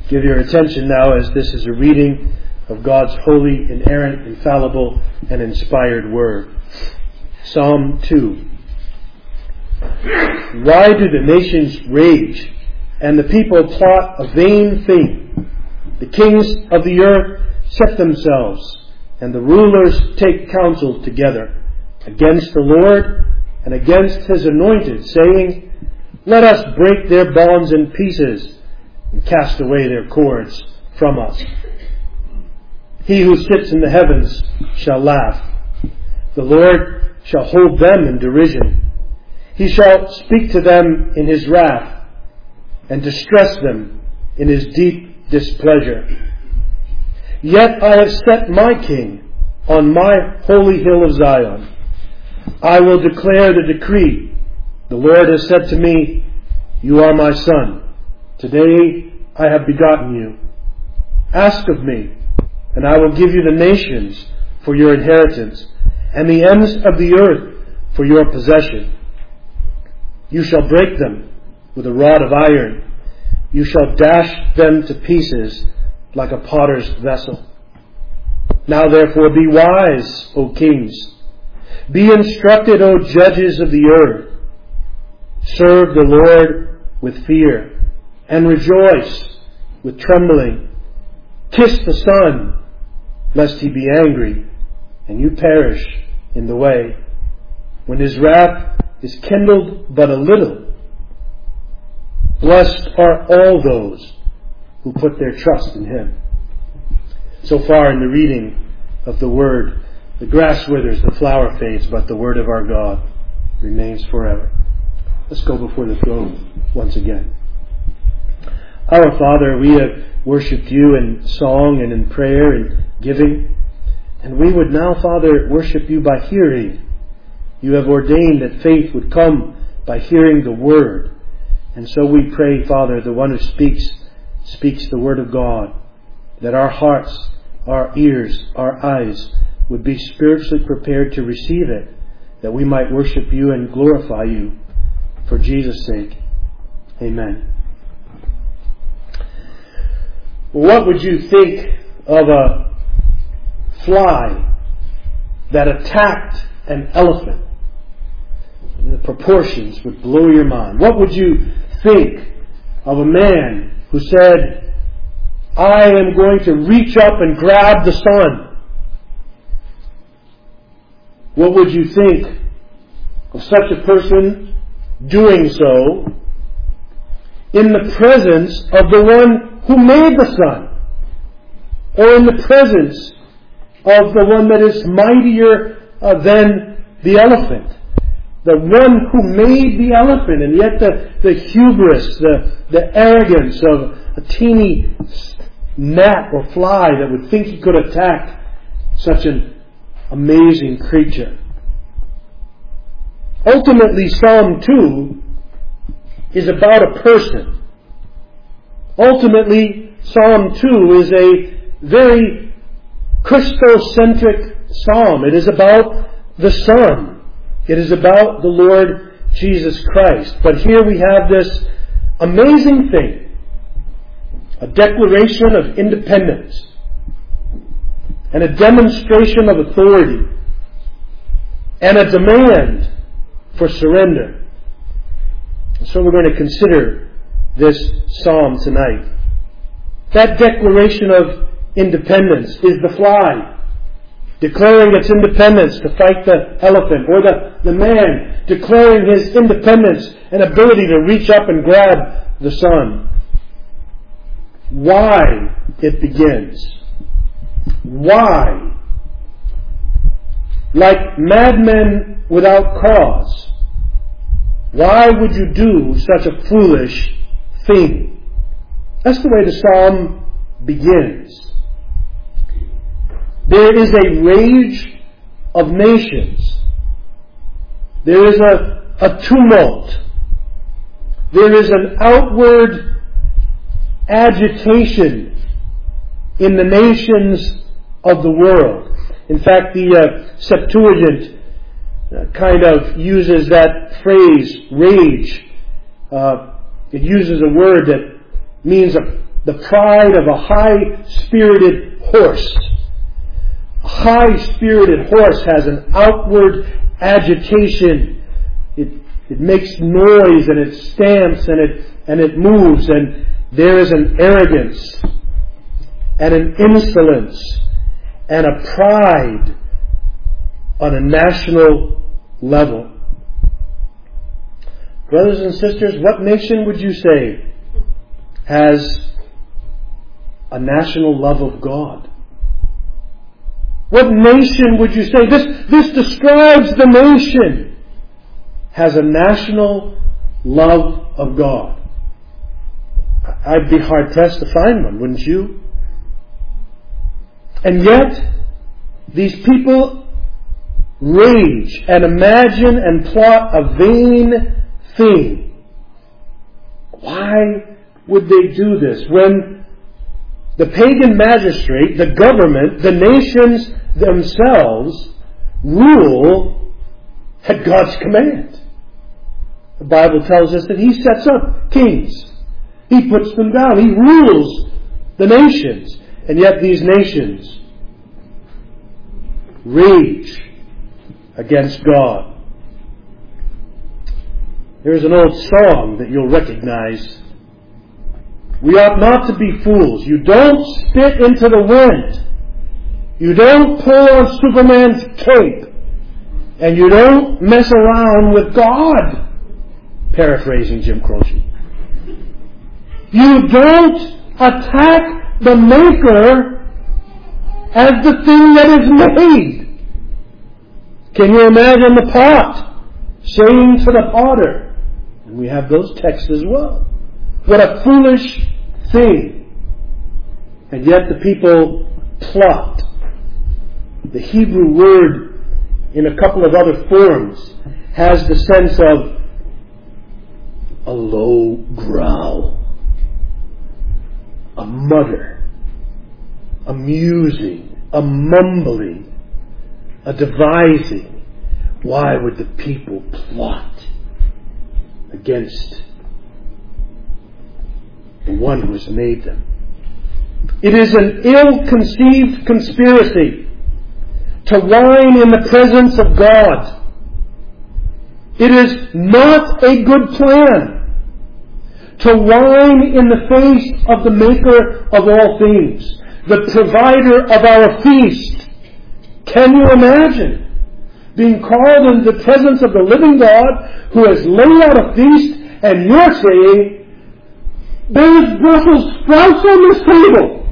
Give your attention now, as this is a reading of God's holy, inerrant, infallible, and inspired Word. Psalm 2. Why do the nations rage, and the people plot a vain thing? The kings of the earth set themselves, and the rulers take counsel together against the Lord and against His anointed, saying, Let us break their bonds in pieces and cast away their cords from us. He who sits in the heavens shall laugh. The Lord shall hold them in derision. He shall speak to them in His wrath and distress them in His deep displeasure. Yet I have set my King on my holy hill of Zion. I will declare the decree. The Lord has said to me, You are my son. Today I have begotten you. Ask of me, and I will give you the nations for your inheritance, and the ends of the earth for your possession. You shall break them with a rod of iron. You shall dash them to pieces like a potter's vessel. Now therefore be wise, O kings. Be instructed, O judges of the earth. Serve the Lord with fear, and rejoice with trembling. Kiss the Son, lest He be angry, and you perish in the way, when His wrath is kindled but a little. Blessed are all those who put their trust in Him. So far in the reading of the Word, the grass withers, the flower fades, but the Word of our God remains forever. Let's go before the throne once again. Our Father, we have worshipped You in song and in prayer and giving, and we would now, Father, worship You by hearing. You have ordained that faith would come by hearing the Word. And so we pray, Father, the one who speaks the Word of God, that our hearts, our ears, our eyes would be spiritually prepared to receive it, that we might worship You and glorify You for Jesus' sake. Amen. What would you think of a fly that attacked an elephant? The proportions would blow your mind. What would you think of a man who said, I am going to reach up and grab the sun? What would you think of such a person doing so in the presence of the one who made the sun, or in the presence of the one that is mightier than the elephant? The one who made the elephant, and yet the hubris, the arrogance of a teeny gnat or fly that would think he could attack such an amazing creature. Ultimately, Psalm 2 is about a person. Ultimately, Psalm 2 is a very Christocentric psalm. It is about the Son. It is about the Lord Jesus Christ. But here we have this amazing thing, a declaration of independence and a demonstration of authority and a demand for surrender. So we're going to consider this psalm tonight. That declaration of independence is the fly declaring its independence to fight the elephant, or the man declaring his independence and ability to reach up and grab the sun. Why it begins. Why? Like madmen without cause. Why would you do such a foolish thing? That's the way the psalm begins. There is a rage of nations. There is a tumult. There is an outward agitation in the nations of the world. In fact, the Septuagint kind of uses that phrase, rage. It uses a word that means a the pride of a high-spirited horse. A high-spirited horse has an outward agitation. It makes noise and it stamps and it moves, and there is an arrogance and an insolence and a pride on a national level. Brothers and sisters, what nation would you say has a national love of God? What nation would you say, this describes the nation, has a national love of God? I'd be hard-pressed to find one, wouldn't you? And yet, these people rage and imagine and plot a vain thing. Why would they do this when the pagan magistrate, the government, the nations themselves rule at God's command? The Bible tells us that He sets up kings. He puts them down. He rules the nations. And yet these nations rage against God. There's an old song that you'll recognize. We ought not to be fools. You don't spit into the wind. You don't pull on Superman's cape. And you don't mess around with God. Paraphrasing Jim Croce. You don't attack the Maker as the thing that is made. Can you imagine the pot saying to the potter? And we have those texts as well. What a foolish thing. And yet the people plot. The Hebrew word in a couple of other forms has the sense of a low growl, a mutter, a musing, a mumbling, a devising. Why would the people plot against the one who has made them? It is an ill-conceived conspiracy to whine in the presence of God. It is not a good plan to whine in the face of the Maker of all things, the provider of our feast. Can you imagine being called into the presence of the living God who has laid out a feast, and you're saying, there's Brussels sprouts on this table?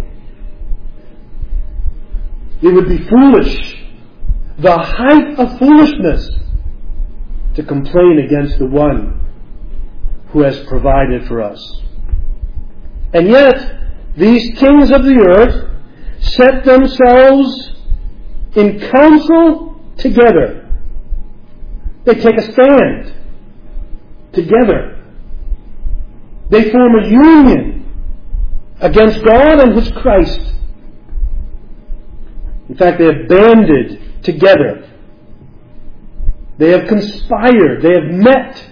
It would be foolish, the height of foolishness, to complain against the one who has provided for us. And yet, these kings of the earth set themselves in council together. They take a stand together. They form a union against God and His Christ. In fact, they have banded together. They have conspired. They have met.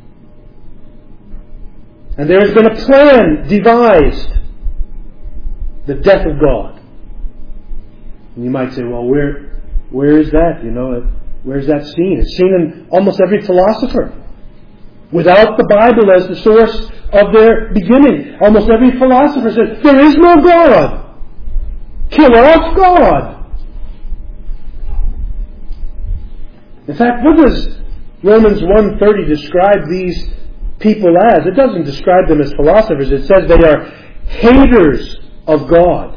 And there has been a plan devised. The death of God. And you might say, well, where is that? Where's that seen? It's seen in almost every philosopher. Without the Bible as the source of their beginning. Almost every philosopher says, there is no God. Kill off God. In fact, what does Romans 1:30 describe these people as? It doesn't describe them as philosophers. It says they are haters of God.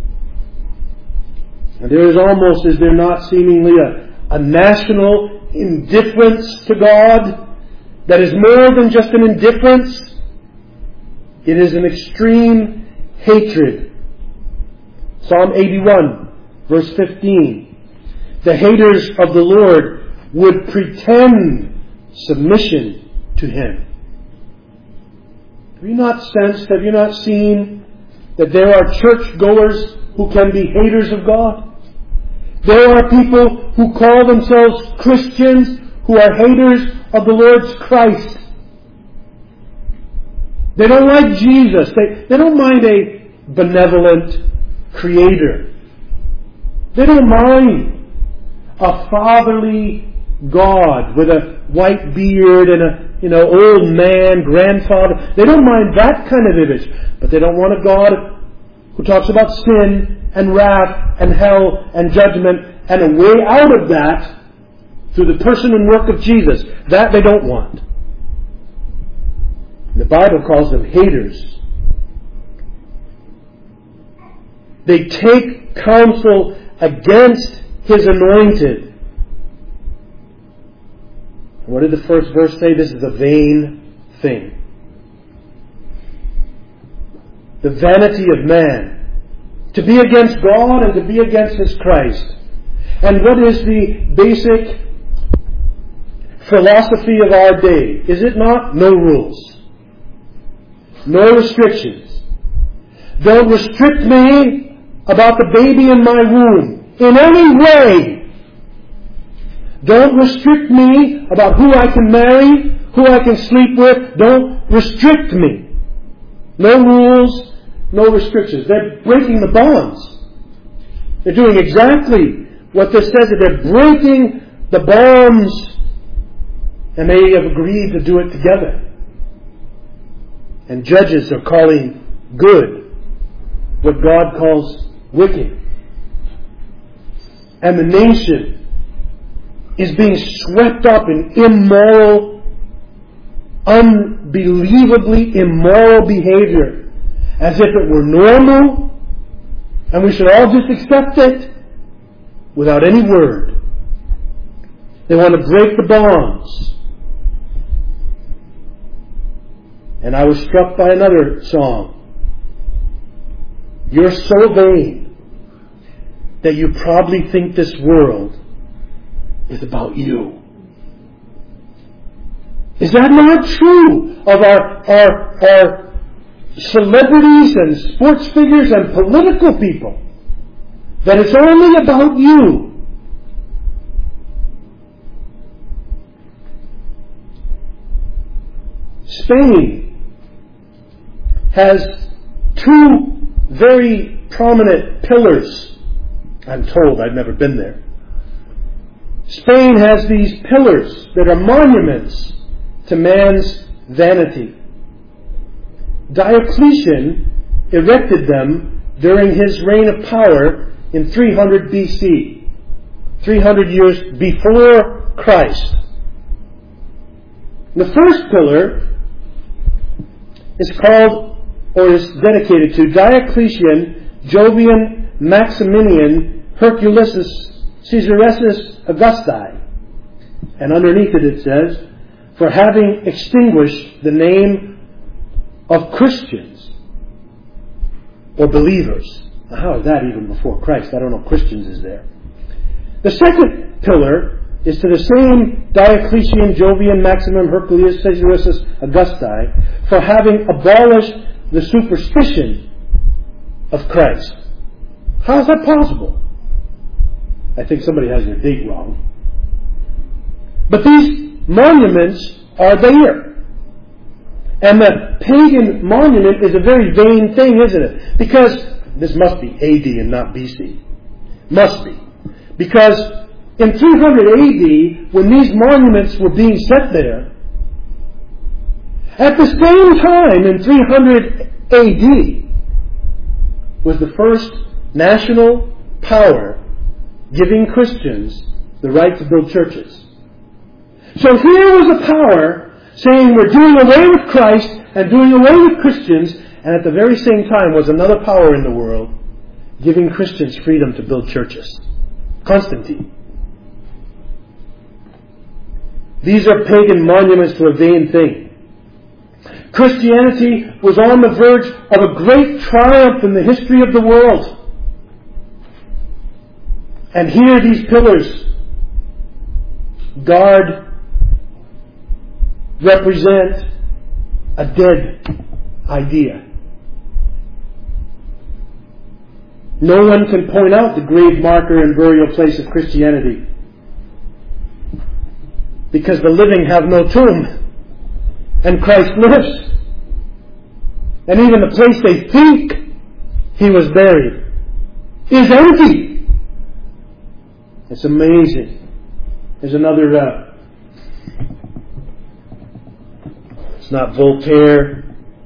And there is almost, is there not, seemingly a national indifference to God that is more than just an indifference. It is an extreme hatred. Psalm 81, verse 15. The haters of the Lord would pretend submission to Him. Have you not sensed, have you not seen that there are churchgoers who can be haters of God? There are people who call themselves Christians who are haters of the Lord's Christ. They don't like Jesus. They don't mind a benevolent Creator. They don't mind a fatherly God with a white beard and a old man, grandfather. They don't mind that kind of image. But they don't want a God who talks about sin and wrath and hell and judgment and a way out of that through the person and work of Jesus. That they don't want. The Bible calls them haters. They take counsel against His anointed. What did the first verse say? This is a vain thing. The vanity of man. To be against God and to be against His Christ. And what is the basic philosophy of our day? Is it not? No rules. No restrictions. Don't restrict me about the baby in my womb in any way. Don't restrict me about who I can marry, who I can sleep with. Don't restrict me. No rules, no restrictions. They're breaking the bonds. They're doing exactly what this says, that they're breaking the bonds, and they have agreed to do it together. And judges are calling good what God calls wicked. And the nation is being swept up in immoral, unbelievably immoral behavior, as if it were normal, and we should all just accept it without any word. They want to break the bonds. And I was struck by another song. You're so vain that you probably think this world is about you. Is that not true of our celebrities and sports figures and political people? That it's only about you. Spain has two very prominent pillars. I'm told, I've never been there. Spain has these pillars that are monuments to man's vanity. Diocletian erected them during his reign of power in 300 BC, 300 years before Christ. The first pillar is called, or is dedicated to, Diocletian Jovian Maximian Herculeus Caesareus Augusti. And underneath it says, for having extinguished the name of Christians or believers. Now, how is that even before Christ? I don't know if Christians is there. The second pillar is to the same Diocletian Jovian Maximum Herculeus Caesareus Augusti for having abolished the superstition of Christ. How is that possible? I think somebody has their date wrong. But these monuments are there. And the pagan monument is a very vain thing, isn't it? Because this must be AD and not BC. Must be. Because in 300 AD, when these monuments were being set there, at the same time in 300 AD was the first national power giving Christians the right to build churches. So here was a power saying we're doing away with Christ and doing away with Christians, and at the very same time was another power in the world giving Christians freedom to build churches. Constantine. These are pagan monuments to a vain thing. Christianity was on the verge of a great triumph in the history of the world. And here these pillars represent a dead idea. No one can point out the grave marker and burial place of Christianity, because the living have no tomb and Christ lives. and even the place they think He was buried is empty. It's amazing. There's another, it's not Voltaire.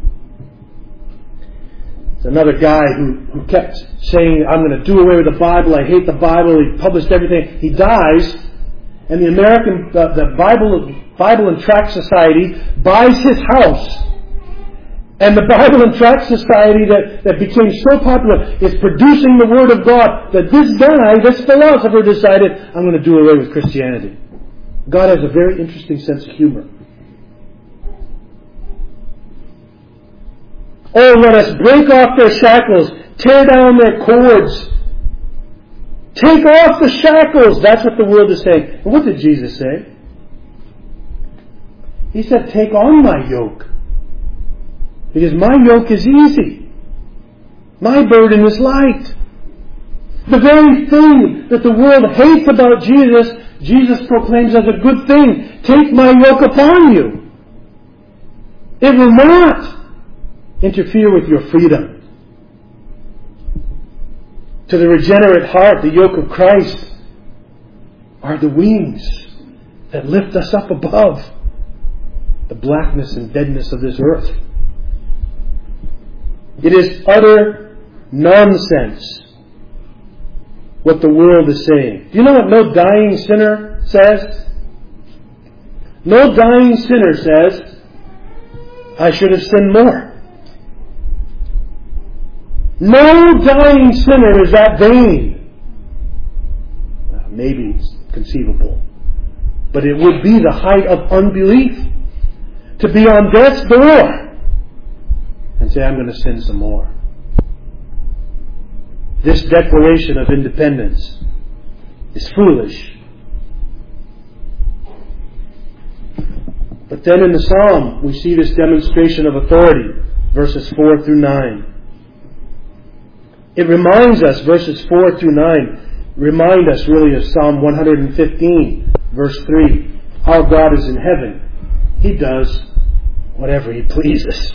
It's another guy who kept saying, I'm going to do away with the Bible. I hate the Bible. He published everything. He dies, and the American, the Bible and Tract Society buys his house. And the Bible and Tract Society that became so popular is producing the Word of God that this guy, this philosopher, decided, I'm going to do away with Christianity. God has a very interesting sense of humor. Oh, let us break off their shackles, tear down their cords. Take off the shackles. That's what the world is saying. And what did Jesus say? He said, take on my yoke. Because my yoke is easy. My burden is light. The very thing that the world hates about Jesus, Jesus proclaims as a good thing. Take my yoke upon you. It will not interfere with your freedom. To the regenerate heart, the yoke of Christ are the wings that lift us up above the blackness and deadness of this earth. It is utter nonsense what the world is saying. Do you know what no dying sinner says? No dying sinner says, I should have sinned more. No dying sinner is that vain. Well, maybe it's conceivable. But it would be the height of unbelief to be on death's door and say, I'm going to sin some more. This declaration of independence is foolish. But then in the Psalm, we see this demonstration of authority, verses 4 through 9. It reminds us, verses 4 through 9, remind us really of Psalm 115, verse 3. Our God is in heaven. He does whatever He pleases.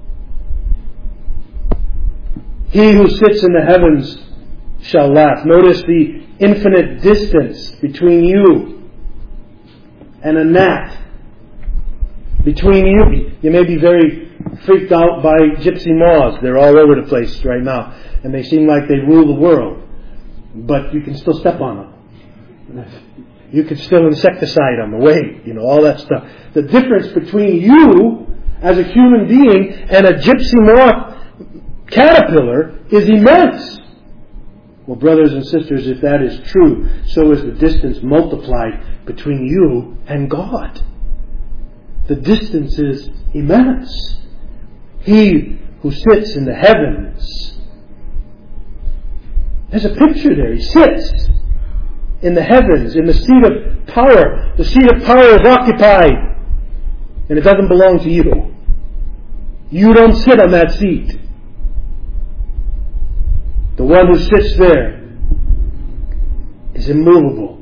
He who sits in the heavens shall laugh. Notice the infinite distance between you and a gnat. Between you. You may be very freaked out by gypsy moths. They're all over the place right now. And they seem like they rule the world. But you can still step on them. You can still insecticide them away. All that stuff. The difference between you as a human being and a gypsy moth caterpillar is immense. Well, brothers and sisters, if that is true, so is the distance multiplied between you and God. The distance is immense. He who sits in the heavens. There's a picture there. He sits in the heavens, in the seat of power. The seat of power is occupied. And it doesn't belong to you. You don't sit on that seat. The one who sits there is immovable.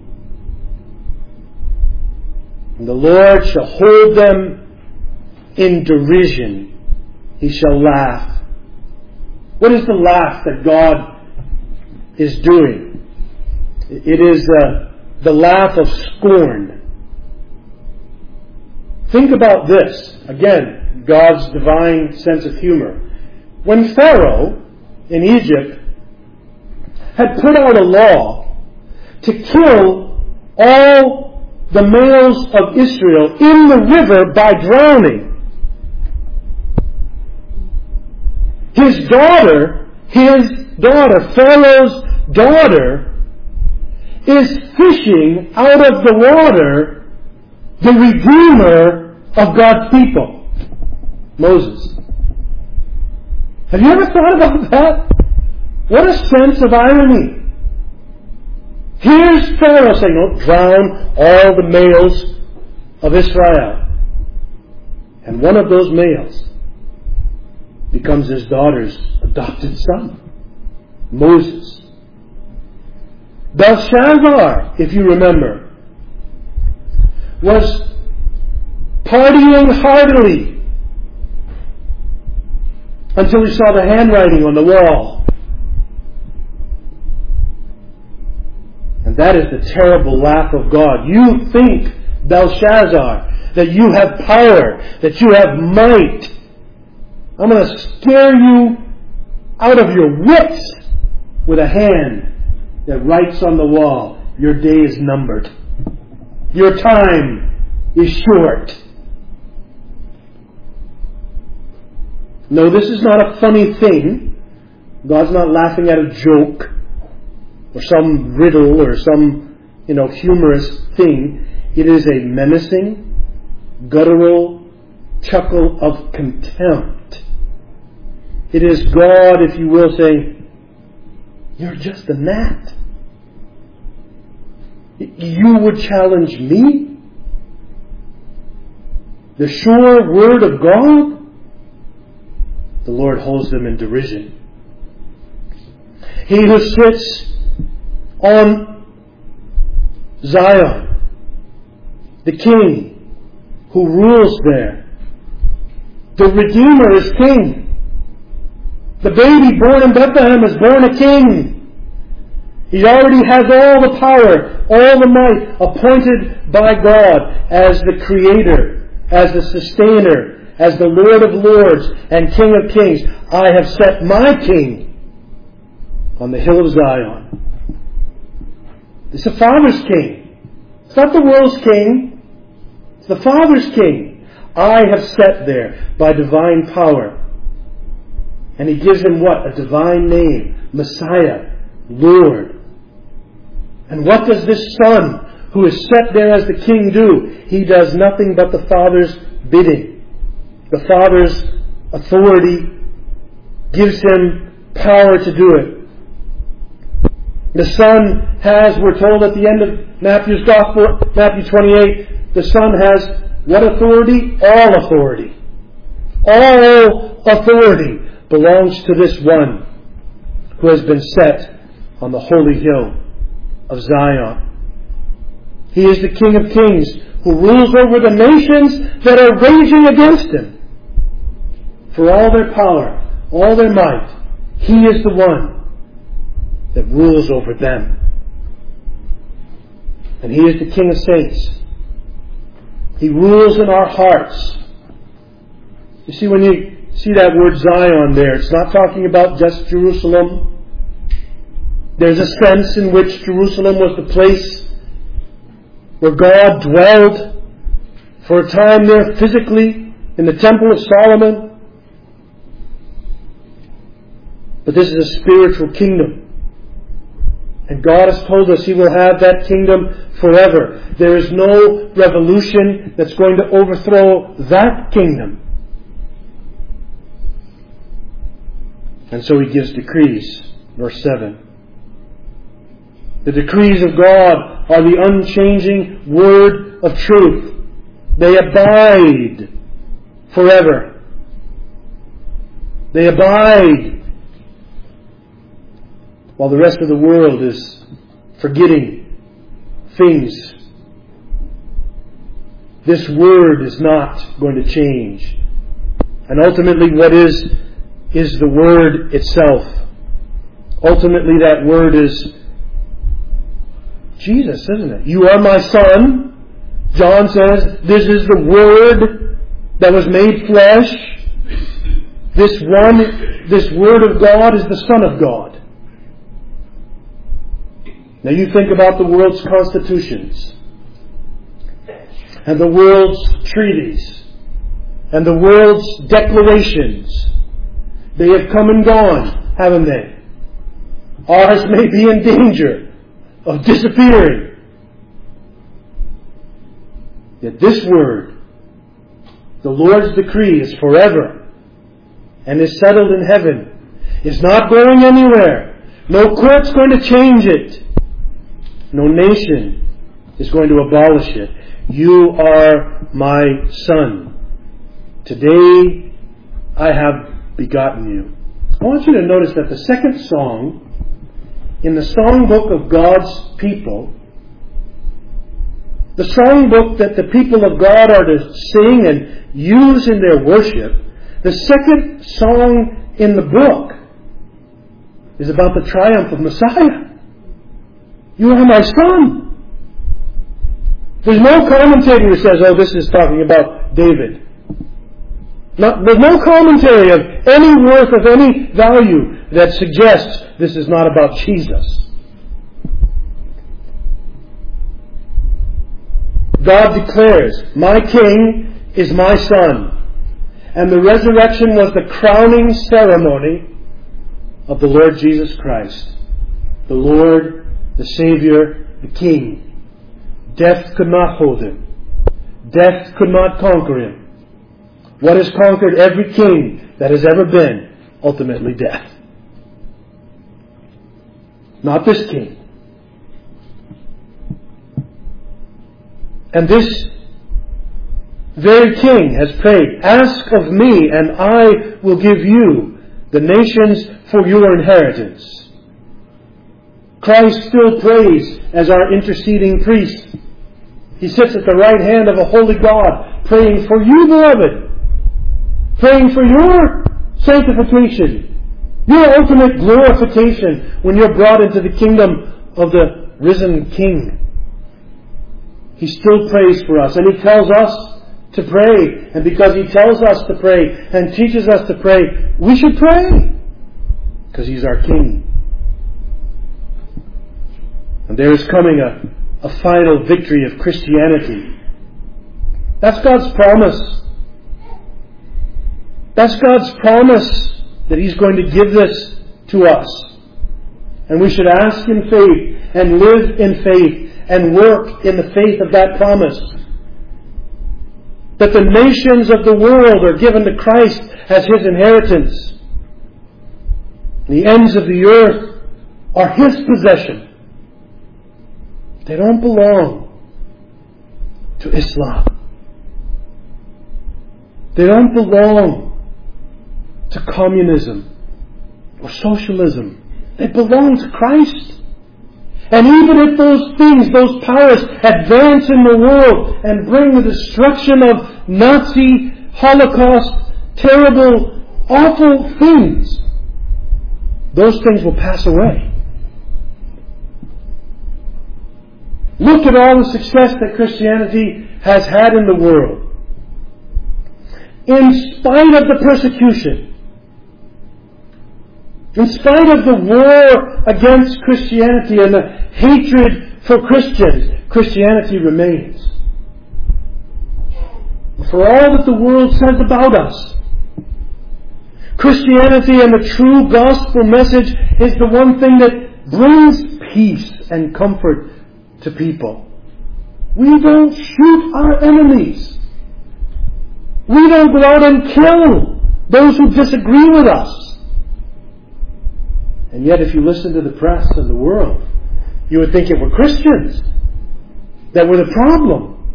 And the Lord shall hold them in derision. He shall laugh. What is the laugh that God is doing? It is the laugh of scorn. Think about this. Again, God's divine sense of humor. When Pharaoh in Egypt had put out a law to kill all the males of Israel in the river by drowning. His daughter, Pharaoh's daughter, is fishing out of the water the Redeemer of God's people, Moses. Have you ever thought about that? What a sense of irony. Here's Pharaoh saying, "Oh, drown all the males of Israel." And one of those males becomes his daughter's adopted son, Moses. Belshazzar, if you remember, was partying heartily until he saw the handwriting on the wall. And that is the terrible laugh of God. You think, Belshazzar, that you have power, that you have might. I'm going to scare you out of your wits with a hand that writes on the wall, your day is numbered. Your time is short. No, this is not a funny thing. God's not laughing at a joke or some riddle or some, humorous thing. It is a menacing, guttural chuckle of contempt. It is God, if you will, saying, you're just a gnat. You would challenge me? The sure word of God? The Lord holds them in derision. He who sits on Zion, the King who rules there, the Redeemer is King. The baby born in Bethlehem is born a King. He already has all the power, all the might, appointed by God as the Creator, as the Sustainer, as the Lord of Lords and King of Kings. I have set my King on the hill of Zion. It's the Father's King. It's not the world's King. It's the Father's King. I have set there by divine power. And He gives him what? A divine name. Messiah. Lord. And what does this Son, who is set there as the King, do? He does nothing but the Father's bidding. The Father's authority gives Him power to do it. The Son has, we're told at the end of Matthew's Gospel, Matthew 28, the Son has what authority? All authority. All authority belongs to this one who has been set on the holy hill of Zion. He is the King of Kings who rules over the nations that are raging against Him. For all their power, all their might, He is the one that rules over them. And He is the King of saints. He rules in our hearts. You see, when you see that word Zion there, it's not talking about just Jerusalem. There's a sense in which Jerusalem was the place where God dwelled for a time there physically in the Temple of Solomon. But this is a spiritual kingdom. And God has told us He will have that kingdom forever. There is no revolution that's going to overthrow that kingdom. And so He gives decrees. Verse 7. The decrees of God are the unchanging word of truth. They abide forever. They abide while the rest of the world is forgetting things. This word is not going to change. And ultimately what is the word itself. Ultimately that word is Jesus, isn't it? You are my Son. John says, this is the Word that was made flesh. This Word of God is the Son of God. Now you think about the world's constitutions and the world's treaties and the world's declarations. They have come and gone, haven't they? Ours may be in danger of disappearing. Yet this word, the Lord's decree, is forever and is settled in heaven. It's not going anywhere. No court's going to change it. No nation is going to abolish it. You are my Son. Today I have begotten you. I want you to notice that the second song in the songbook of God's people, the songbook that the people of God are to sing and use in their worship, the second song in the book is about the triumph of Messiah. You are my Son. There's no commentator who says, oh, this is talking about David. There's no commentary of any worth, of any value, that suggests this is not about Jesus. God declares, my King is my Son. And the resurrection was the crowning ceremony of the Lord Jesus Christ. The Lord, the Savior, the King. Death could not hold Him. Death could not conquer Him. What has conquered every king that has ever been? Ultimately death. Not this King. And this very King has prayed, ask of me and I will give you the nations for your inheritance. Christ still prays as our interceding priest. He sits at the right hand of a holy God, praying for you, beloved. Praying for your sanctification, your ultimate glorification when you're brought into the kingdom of the risen King. He still prays for us, and He tells us to pray. And because He tells us to pray and teaches us to pray, we should pray. Because He's our King. And there is coming a final victory of Christianity. That's God's promise. That's God's promise that He's going to give this to us. And we should ask in faith and live in faith and work in the faith of that promise. That the nations of the world are given to Christ as His inheritance. The ends of the earth are His possession. They don't belong to Islam. They don't belong to communism or socialism. They belong to Christ. And even if those things, those powers, advance in the world and bring the destruction of Nazi, Holocaust, terrible, awful things, those things will pass away. Look at all the success that Christianity has had in the world. In spite of the persecution, in spite of the war against Christianity and the hatred for Christians, Christianity remains. For all that the world says about us, Christianity and the true gospel message is the one thing that brings peace and comfort to people. We don't shoot our enemies. We don't go out and kill those who disagree with us. And yet if you listen to the press and the world, you would think it were Christians that were the problem.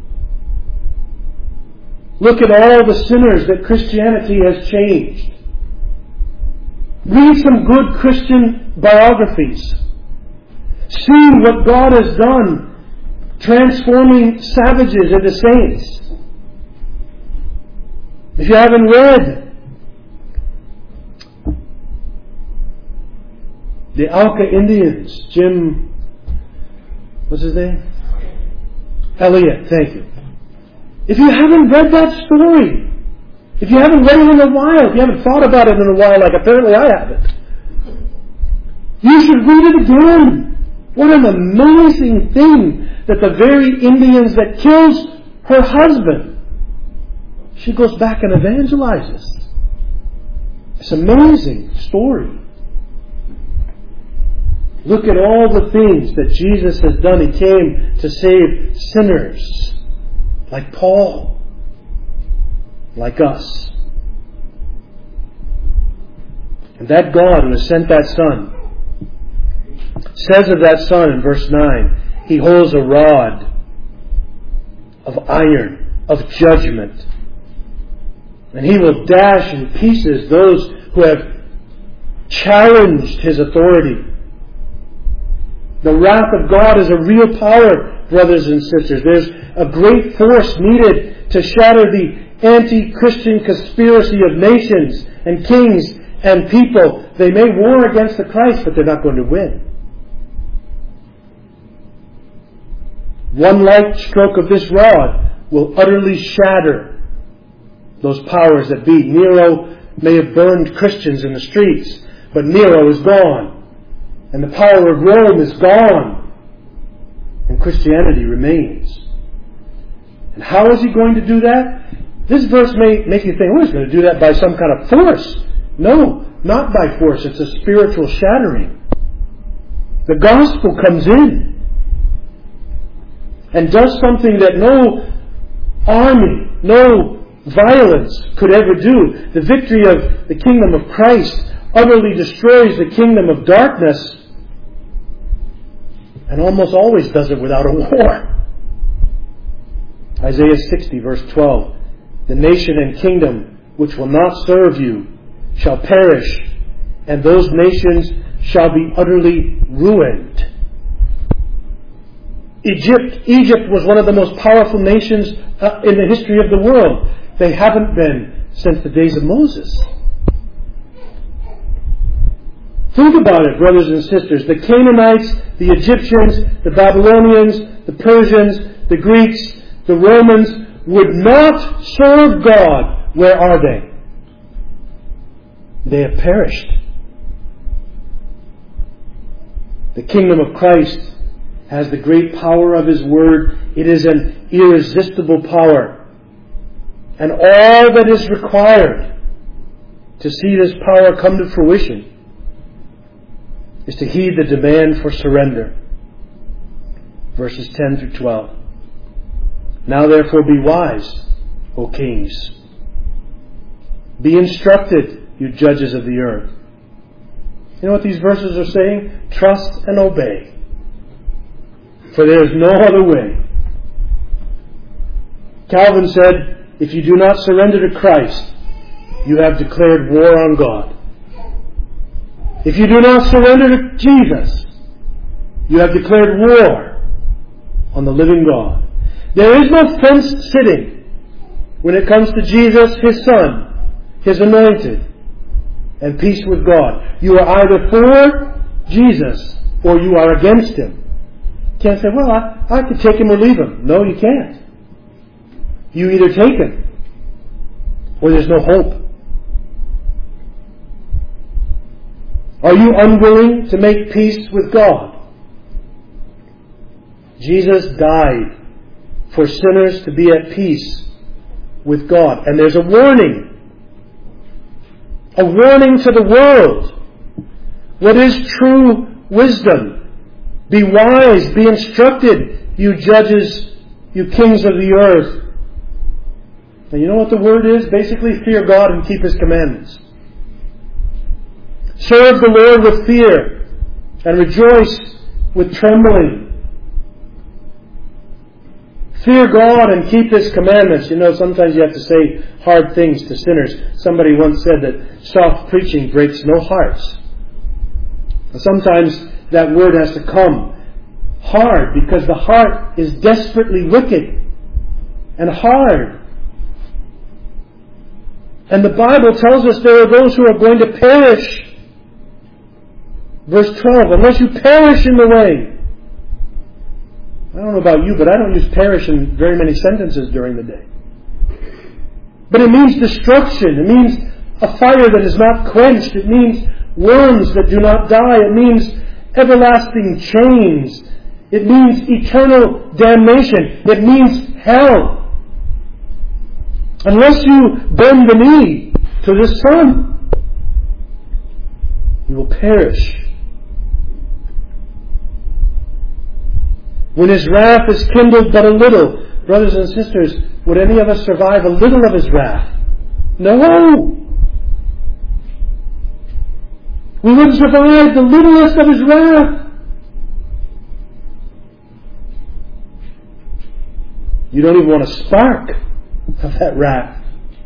Look at all the sinners that Christianity has changed. Read some good Christian biographies. See what God has done, transforming savages into saints. If you haven't read the Auca Indians, Jim, what's his name? Elliot, thank you. If you haven't read that story, if you haven't read it in a while, if you haven't thought about it in a while, like apparently I haven't, you should read it again. What an amazing thing that the very Indians that kills her husband, she goes back and evangelizes. It's an amazing story. Look at all the things that Jesus has done. He came to save sinners like Paul, like us. And that God who has sent that Son says of that Son in verse 9, He holds a rod of iron, of judgment. And He will dash in pieces those who have challenged His authority. The wrath of God is a real power, brothers and sisters. There's a great force needed to shatter the anti-Christian conspiracy of nations and kings and people, they may war against the Christ, but they're not going to win. One light stroke of this rod will utterly shatter those powers that be. Nero may have burned Christians in the streets, but Nero is gone. And the power of Rome is gone. And Christianity remains. And how is he going to do that? This verse may make you think, oh, he's going to do that by some kind of force. No, not by force. It's a spiritual shattering. The gospel comes in and does something that no army, no violence could ever do. The victory of the kingdom of Christ utterly destroys the kingdom of darkness, and almost always does it without a war. Isaiah 60 verse 12. The nation and kingdom which will not serve you shall perish, and those nations shall be utterly ruined. Egypt was one of the most powerful nations in the history of the world. They haven't been since the days of Moses. Think about it, brothers and sisters. The Canaanites, the Egyptians, the Babylonians, the Persians, the Greeks, the Romans would not serve God. Where are they? They have perished. The kingdom of Christ has the great power of His Word. It is an irresistible power. And all that is required to see this power come to fruition is to heed the demand for surrender. Verses 10 through 12. Now therefore be wise, O kings. Be instructed, you judges of the earth. You know what these verses are saying? Trust and obey. For there is no other way. Calvin said, if you do not surrender to Christ, you have declared war on God. If you do not surrender to Jesus, you have declared war on the living God. There is no fenced sitting when it comes to Jesus, His Son, His anointed, and peace with God. You are either for Jesus or you are against Him. You can't say, well, I could take Him or leave Him. No, you can't. You either take Him or there's no hope. Are you unwilling to make peace with God? Jesus died for sinners to be at peace with God. And there's a warning. A warning to the world. What is true wisdom? Be wise, be instructed, you judges, you kings of the earth. And you know what the word is? Basically, fear God and keep His commandments. Serve the Lord with fear and rejoice with trembling. Fear God and keep His commandments. You know, sometimes you have to say hard things to sinners. Somebody once said that soft preaching breaks no hearts. Sometimes that word has to come hard because the heart is desperately wicked and hard. And the Bible tells us there are those who are going to perish. Verse 12, unless you perish in the way. I don't know about you, but I don't use perish in very many sentences during the day. But it means destruction. It means a fire that is not quenched. It means worms that do not die. It means everlasting chains. It means eternal damnation. It means hell. Unless you bend the knee to the Son, you will perish. When His wrath is kindled but a little, brothers and sisters, would any of us survive a little of His wrath? No! We wouldn't survive the littlest of His wrath. You don't even want a spark of that wrath.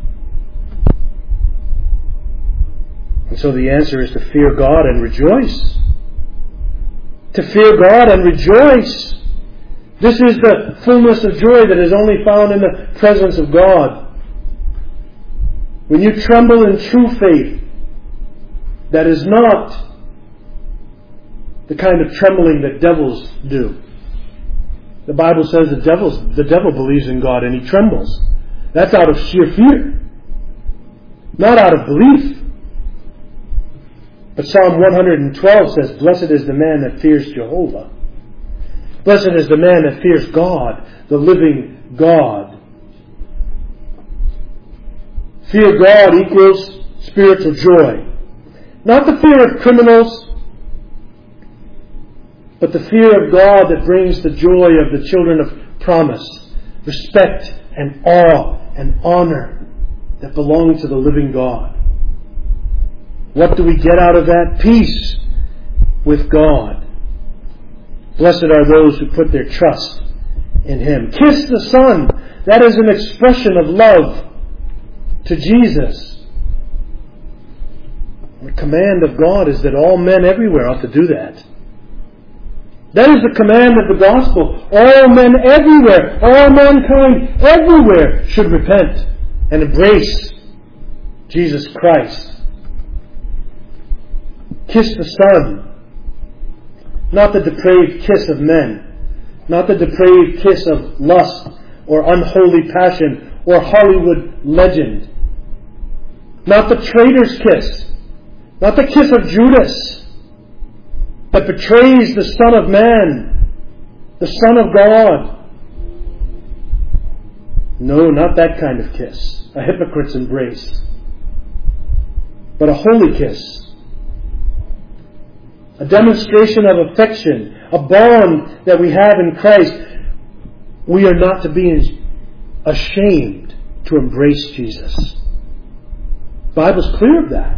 And so the answer is to fear God and rejoice. To fear God and rejoice. This is the fullness of joy that is only found in the presence of God. When you tremble in true faith that is not the kind of trembling that devils do. The Bible says the devil believes in God and he trembles. That's out of sheer fear, not out of belief. But Psalm 112 says, "Blessed is the man that fears Jehovah. Blessed is the man that fears God, the living God." Fear God equals spiritual joy. Not the fear of criminals, but the fear of God that brings the joy of the children of promise, respect and awe and honor that belong to the living God. What do we get out of that? Peace with God. Blessed are those who put their trust in Him. Kiss the Son. That is an expression of love to Jesus. The command of God is that all men everywhere ought to do that. That is the command of the gospel. All men everywhere, all mankind everywhere should repent and embrace Jesus Christ. Kiss the Son. Not the depraved kiss of men. Not the depraved kiss of lust or unholy passion or Hollywood legend. Not the traitor's kiss. Not the kiss of Judas that betrays the Son of Man, the Son of God. No, not that kind of kiss. A hypocrite's embrace. But a holy kiss. A demonstration of affection, a bond that we have in Christ. We are not to be ashamed to embrace Jesus. The Bible's clear of that.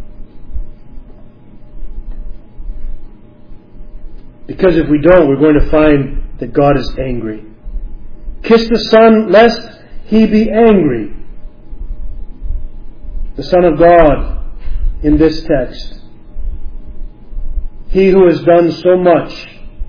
Because if we don't, we're going to find that God is angry. Kiss the Son, lest He be angry. The Son of God in this text. He who has done so much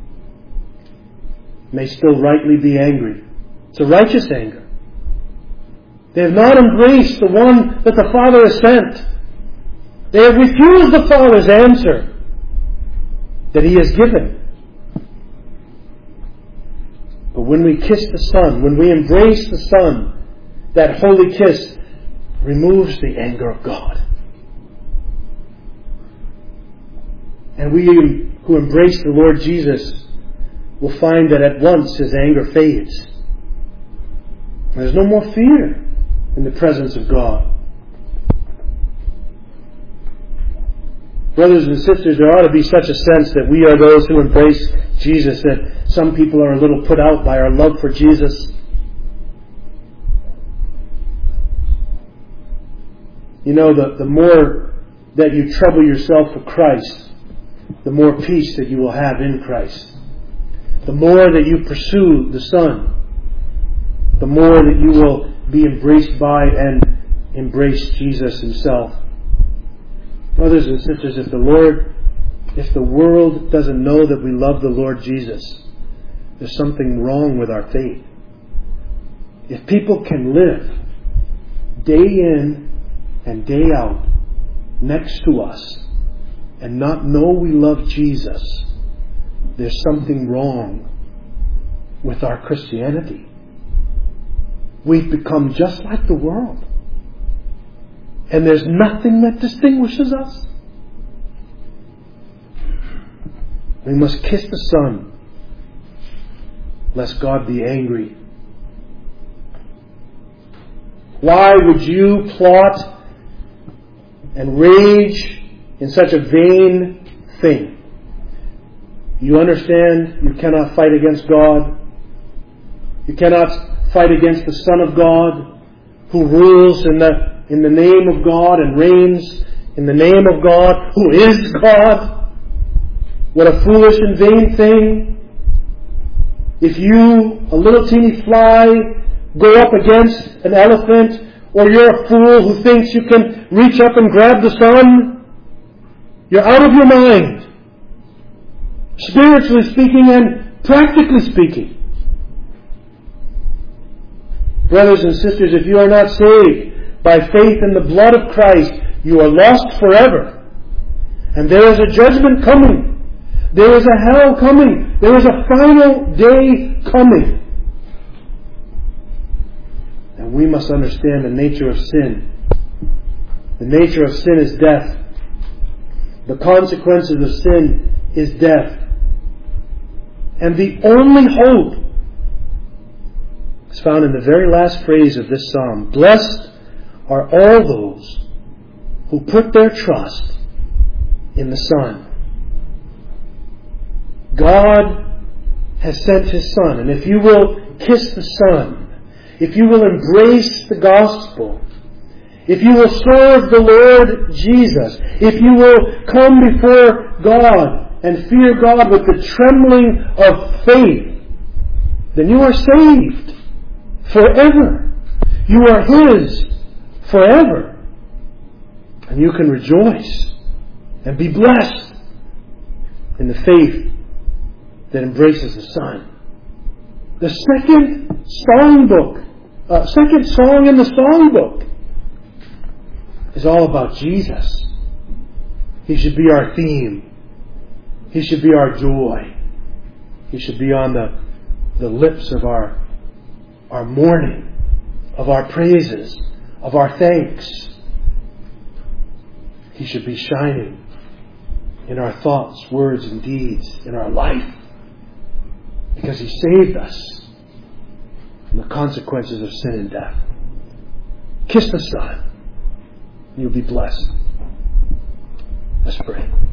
may still rightly be angry. It's a righteous anger. They have not embraced the one that the Father has sent. They have refused the Father's answer that He has given. But when we kiss the Son, when we embrace the Son, that holy kiss removes the anger of God. And we who embrace the Lord Jesus will find that at once His anger fades. There's no more fear in the presence of God. Brothers and sisters, there ought to be such a sense that we are those who embrace Jesus, that some people are a little put out by our love for Jesus. You know, the more that you trouble yourself for Christ, the more peace that you will have in Christ. The more that you pursue the Son, the more that you will be embraced by and embrace Jesus Himself. Brothers and sisters, if the world doesn't know that we love the Lord Jesus, there's something wrong with our faith. If people can live day in and day out next to us and not know we love Jesus, there's something wrong with our Christianity. We've become just like the world. And there's nothing that distinguishes us. We must kiss the Son, lest God be angry. Why would you plot and rage in such a vain thing? You understand you cannot fight against God. You cannot fight against the Son of God, who rules in the name of God and reigns in the name of God, who is God. What a foolish and vain thing. If you, a little teeny fly, go up against an elephant, or you're a fool who thinks you can reach up and grab the sun, you're out of your mind. Spiritually speaking and practically speaking. Brothers and sisters, if you are not saved by faith in the blood of Christ, you are lost forever. And there is a judgment coming. There is a hell coming. There is a final day coming. And we must understand the nature of sin. The nature of sin is death. The consequences of sin is death. And the only hope is found in the very last phrase of this psalm. Blessed are all those who put their trust in the Son. God has sent His Son. And if you will kiss the Son, if you will embrace the gospel, if you will serve the Lord Jesus, if you will come before God and fear God with the trembling of faith, then you are saved forever. You are His forever. And you can rejoice and be blessed in the faith that embraces the Son. The second song in the songbook is all about Jesus. He should be our theme. He should be our joy. He should be on the lips of our mourning, of our praises, of our thanks. He should be shining in our thoughts, words, and deeds, in our life. Because He saved us from the consequences of sin and death. Kiss the Son. You'll be blessed. Let's pray.